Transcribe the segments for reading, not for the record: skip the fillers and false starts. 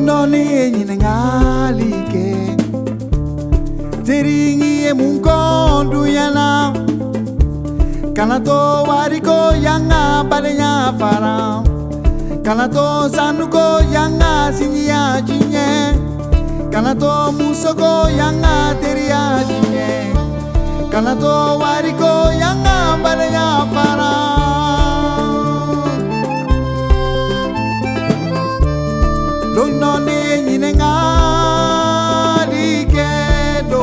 Londoni nyinengalike Teringi munkondu yana Kanato wariko yanga balenya fara Kanato sanuko yanga sinya jinye Kanato musoko yanga teria jinye Kanato wariko yanga balenya fara Londoni nyinengalike do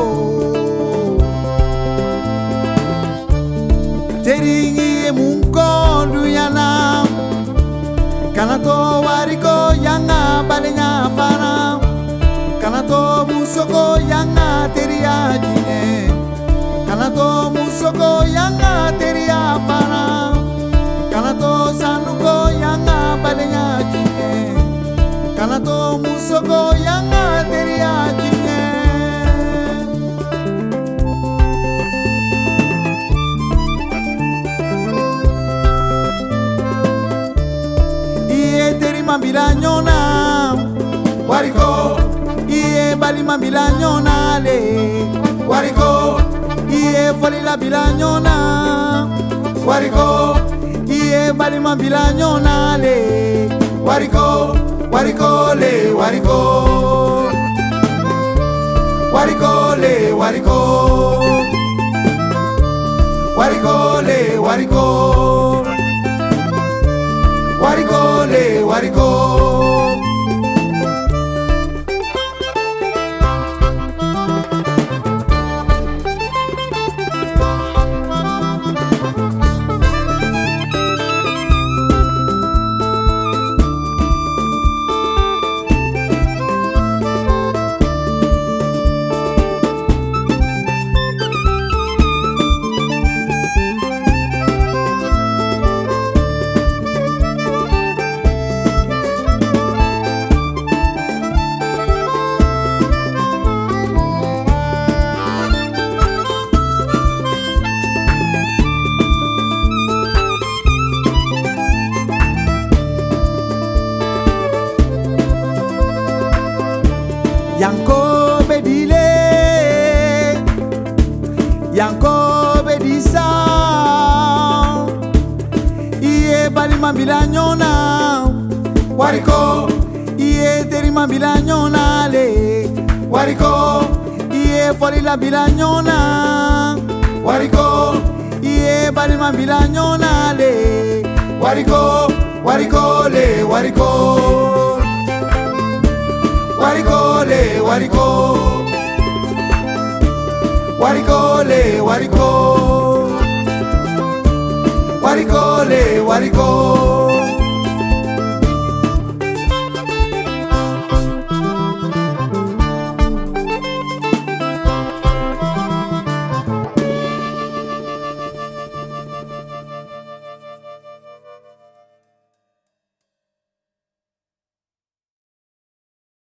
Teringi munkondu yana Kanato wariko yanga balenya fara Kanato musoko yanga teria jine Kanato musoko yanga teria fara Kanato sanuko yanga balenya jine Kanato musoko yanga teria jine Mambila nyona wariko iye bali mambila nyona le wariko iye foli la bila nyona wariko iye bali mambila nyona le wariko wariko le wariko wariko le wariko wariko le wariko Wariko le wariko Yanko bedile Yanko bedisa Iye bali mambila nyona Wariko Iye teri mambila nyona le Wariko Iye foli la bila nyona Wariko Iye bali mambila nyona le Wariko Wariko le wariko Wariko le wariko Wariko le wariko Wariko le wariko